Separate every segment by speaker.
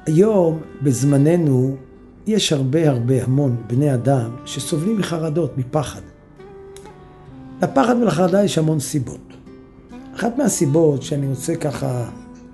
Speaker 1: היום, בזמננו, יש המון בני אדם שסובלים מחרדות, מפחד. לפחד ולחרדה יש המון סיבות. אחת מהסיבות שאני רוצה ככה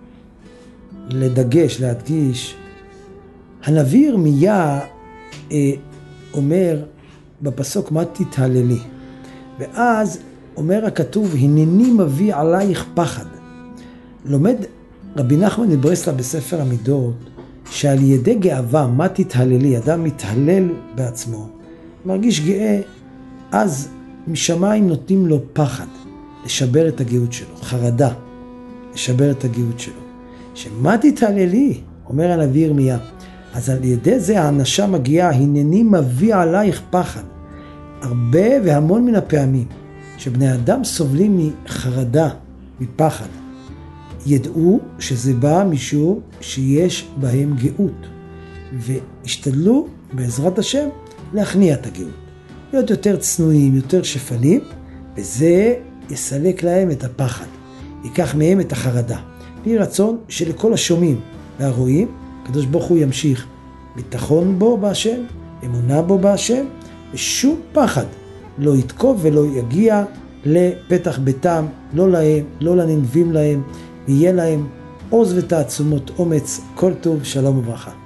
Speaker 1: להדגיש, הנביא ירמיה אומר בפסוק מה תתהללי, ואז אומר הכתוב הנני מביא עלייך פחד. לומד רבי נחמן מברסלב בספר המידות שעל ידי גאווה, מה תתהללי, אדם מתהלל בעצמו, מרגיש גאה, אז משמיים נותנים לו פחד לשבר את הגאות שלו, חרדה לשבר את הגאות שלו. שמה תתהללי, אומר הנביא ירמיה, אז על ידי זה האנשה מגיעה, הנני מביא עלייך פחד. הרבה והמון מן הפעמים שבני אדם סובלים מחרדה, מפחד, ידעו שזה בא משום שיש בהם גאות, והשתדלו בעזרת השם להכניע את הגאות, להיות יותר צנועים, יותר שפלים, וזה יסלק להם את הפחד, ייקח מהם את החרדה. יהי רצון שלכל השומעים והרואים, הקדוש ברוך הוא ימשיך ביטחון בו בהשם, אמונה בו בהשם, ושום פחד לא יתקוף ולא יגיע לפתח ביתם, לא להם, לא לנלווים להם, ויהיה להם עוז ותעצומות אומץ. כל טוב, שלום וברכה.